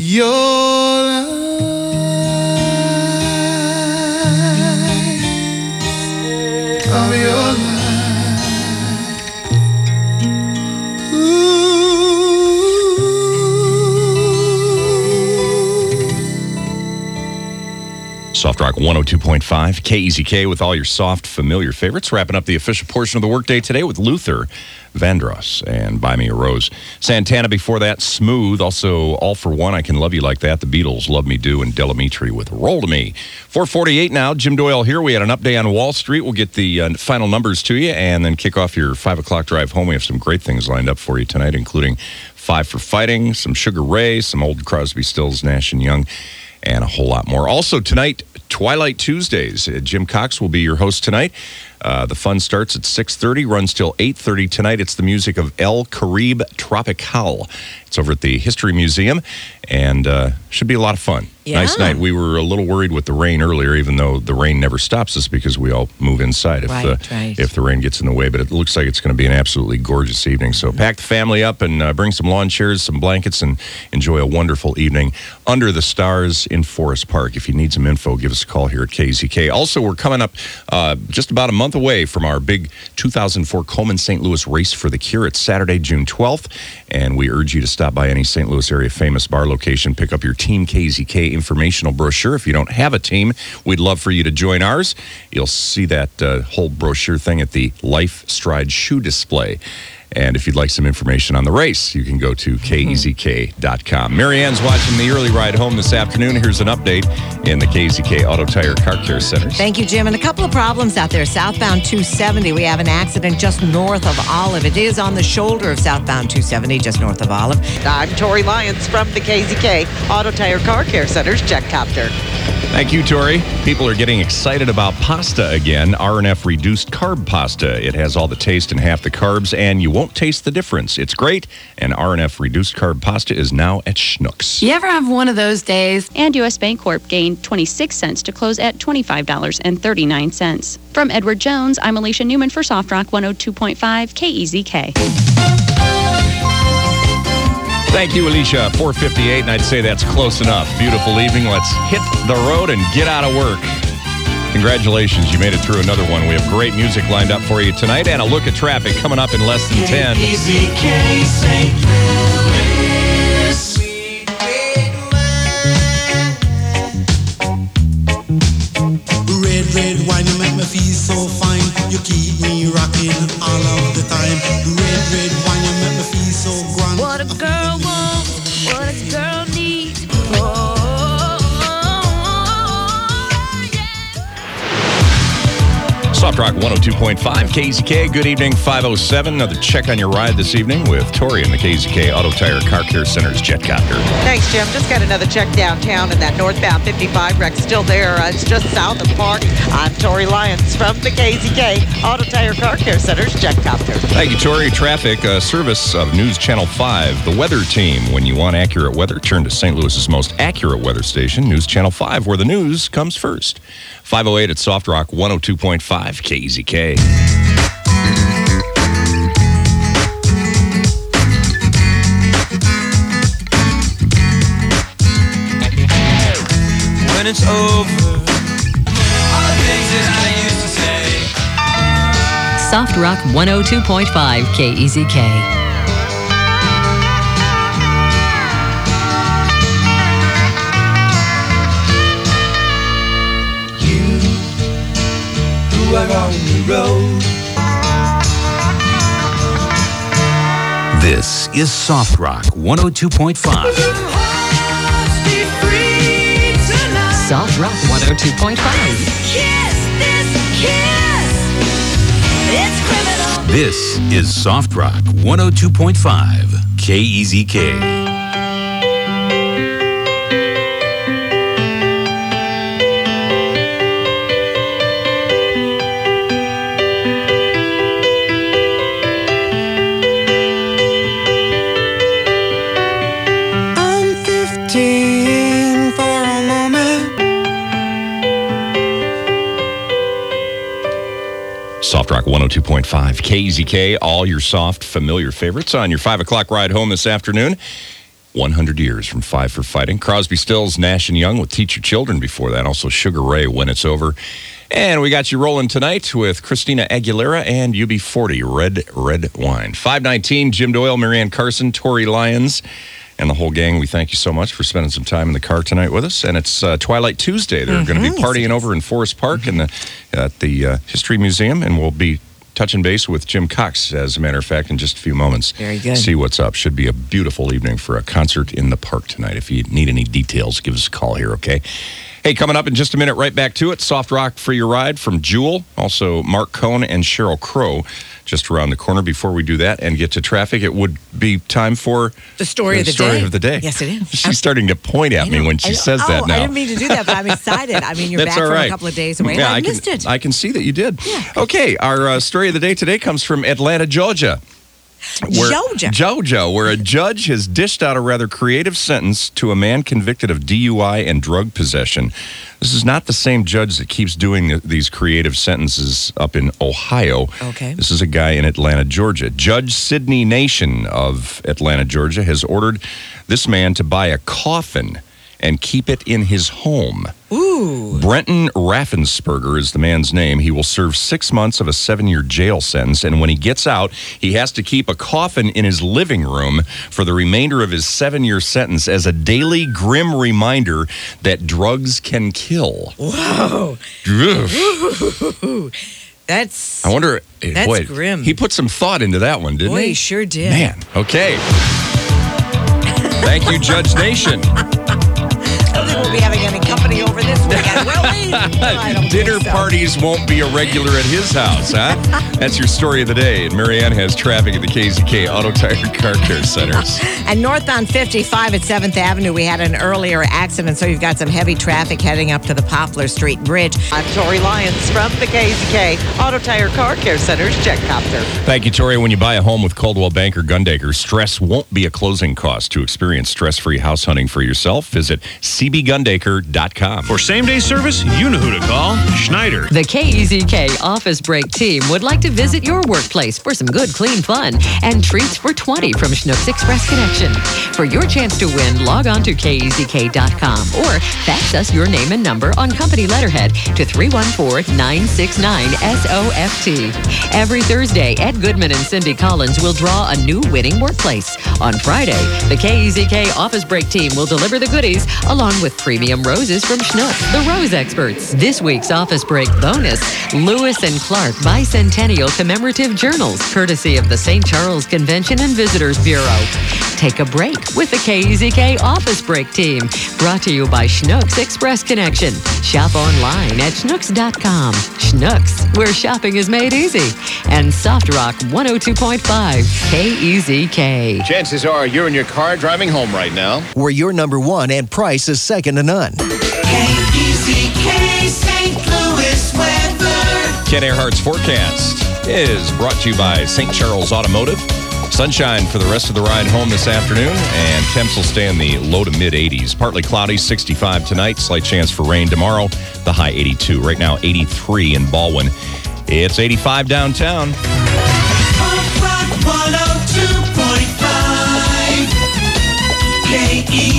your life, of your life. Soft Rock 102.5, KEZK with all your soft, familiar favorites. Wrapping up the official portion of the workday today with Luther Vandross and Buy Me a Rose. Santana before that, Smooth. Also, All for One, I Can Love You Like That. The Beatles, Love Me Do, and Delamitri with Roll to Me. 4:48 now. Jim Doyle here. We had an update on Wall Street. We'll get the final numbers to you and then kick off your 5 o'clock drive home. We have some great things lined up for you tonight, including 5 for Fighting, some Sugar Ray, some old Crosby, Stills, Nash & Young, and a whole lot more. Also tonight, Twilight Tuesdays. Jim Cox will be your host tonight. The fun starts at 6:30, runs till 8:30 tonight. It's the music of El Caribe Tropical. It's over at the History Museum, and should be a lot of fun. Yeah. Nice night. We were a little worried with the rain earlier, even though the rain never stops us because we all move inside if the rain gets in the way. But it looks like it's going to be an absolutely gorgeous evening. So pack the family up and bring some lawn chairs, some blankets, and enjoy a wonderful evening under the stars in Forest Park. If you need some info, give us a call here at KZK. Also, we're coming up just about a month away from our big 2004 Coleman St. Louis Race for the Cure. It's Saturday, June 12th, and we urge you to stop by any St. Louis area famous bar location, pick up your Team KZK informational brochure. If you don't have a team, we'd love for you to join ours. You'll see that whole brochure thing at the Life Stride shoe display. And if you'd like some information on the race, you can go to KEZK.com. Marianne's watching the early ride home this afternoon. Here's an update in the KZK Auto Tire Car Care Centers. Thank you, Jim. And a couple of problems out there. Southbound 270, we have an accident just north of Olive. It is on the shoulder of southbound 270, just north of Olive. I'm Tori Lyons from the KZK Auto Tire Car Care Centers Jetcopter. Thank you, Tori. People are getting excited about pasta again. R&F Reduced Carb Pasta. It has all the taste and half the carbs, and you won't taste the difference. It's great, and R&F Reduced Carb Pasta is now at Schnucks. You ever have one of those days? And U.S. Bancorp gained 26 cents to close at $25.39. From Edward Jones, I'm Alicia Newman for Soft Rock 102.5 KEZK. Thank you, Alicia. 4:58, and I'd say that's close enough. Beautiful evening. Let's hit the road and get out of work. Congratulations, you made it through another one. We have great music lined up for you tonight, and a look at traffic coming up in less than 10. KZK St. Louis. Red, red wine, you make me feel so fine. You keep me rocking all of the time. Red, red wine, you make me feel so grand. What a girl wants, what a girl needs. Soft Rock 102.5, KZK. Good evening, 5:07. Another check on your ride this evening with Tori in the KZK Auto Tire Car Care Centers Jetcopter. Thanks, Jim. Just got another check downtown, and that northbound 55 wreck's still there. It's just south of Park. I'm Tori Lyons from the KZK Auto Tire Car Care Centers Jetcopter. Thank you, Tori. Traffic, service of News Channel 5, the weather team. When you want accurate weather, turn to St. Louis's most accurate weather station, News Channel 5, where the news comes first. 5:08 at Soft Rock 102.5 KZK. When it's over, all the things that I used to say. Soft Rock 102.5 KEZK. Are on the road. This is Soft Rock 102.5. Soft Rock 102.5. This is Soft Rock 102.5 KEZK. Soft Rock 102.5 KZK, all your soft, familiar favorites on your 5 o'clock ride home this afternoon. 100 years from Five for Fighting. Crosby, Stills, Nash & Young with Teach Your Children before that. Also Sugar Ray, When It's Over. And we got you rolling tonight with Christina Aguilera and UB40, Red Wine. 519, Jim Doyle, Marianne Carson, Tori Lyons, and the whole gang. We thank you so much for spending some time in the car tonight with us. And it's Twilight Tuesday. They're going to be partying over in Forest Park at the History Museum, and we'll be touching base with Jim Cox, as a matter of fact, in just a few moments. Very good. See what's up. Should be a beautiful evening for a concert in the park tonight. If you need any details, give us a call here, okay? Hey, coming up in just a minute, right back to it, Soft Rock for your ride from Jewel. Also, Mark Cohn and Sheryl Crow just around the corner. Before we do that and get to traffic, it would be time for the story of the day. Yes, it is. She's starting to point at me when she says that now. I didn't mean to do that, but I'm excited. I mean, you're back from a couple of days away, and I missed it. I can see that you did. Yeah. Okay, our story of the day today comes from Atlanta, Georgia. Georgia, where a judge has dished out a rather creative sentence to a man convicted of DUI and drug possession. This is not the same judge that keeps doing these creative sentences up in Ohio. Okay. This is a guy in Atlanta, Georgia. Judge Sidney Nation of Atlanta, Georgia, has ordered this man to buy a coffin and keep it in his home. Ooh. Brenton Raffensperger is the man's name. He will serve 6 months of a 7-year jail sentence, and when he gets out, he has to keep a coffin in his living room for the remainder of his 7-year sentence as a daily grim reminder that drugs can kill. Whoa. That's... I wonder... That's grim. He put some thought into that one, didn't he? He sure did. Man, okay. Thank you, Judge Nation. I don't think we'll be having any company over this weekend, will we? Dinner parties won't be a regular at his house, huh? That's your story of the day. And Marianne has traffic at the KZK Auto Tire Car Care Centers. And northbound 55 at 7th Avenue, we had an earlier accident, so you've got some heavy traffic heading up to the Poplar Street Bridge. I'm Tori Lyons from the KZK Auto Tire Car Care Centers Jetcopter. Thank you, Tori. When you buy a home with Coldwell Banker Gundaker, stress won't be a closing cost. To experience stress-free house hunting for yourself, visit cbgundaker.com. For same-day service, you know who to call. Schneider. The KEZK Office Break team would like to visit your workplace for some good, clean fun and treats for 20 from Schnucks Express Connection. For your chance to win, log on to KEZK.com or fax us your name and number on company letterhead to 314-969-SOFT. Every Thursday, Ed Goodman and Cindy Collins will draw a new winning workplace. On Friday, the KEZK Office Break team will deliver the goodies along with premium roses from Schnucks, the Rose Experts. This week's Office Break bonus, Lewis and Clark Bicentennial Commemorative Journals, courtesy of the St. Charles Convention and Visitors Bureau. Take a break with the KEZK Office Break team. Brought to you by Schnucks Express Connection. Shop online at Schnucks.com. Schnucks, where shopping is made easy. And Soft Rock 102.5 KEZK. Chances are you're in your car driving home right now, where you're number one and price is second to none. KEZK St. Louis weather. Ken Earhart's forecast is brought to you by St. Charles Automotive. Sunshine for the rest of the ride home this afternoon, and temps will stay in the low to mid 80s. Partly cloudy, 65 tonight. Slight chance for rain tomorrow. The high 82. Right now, 83 in Baldwin. It's 85 downtown. Soft Rock 102.5 KEZK.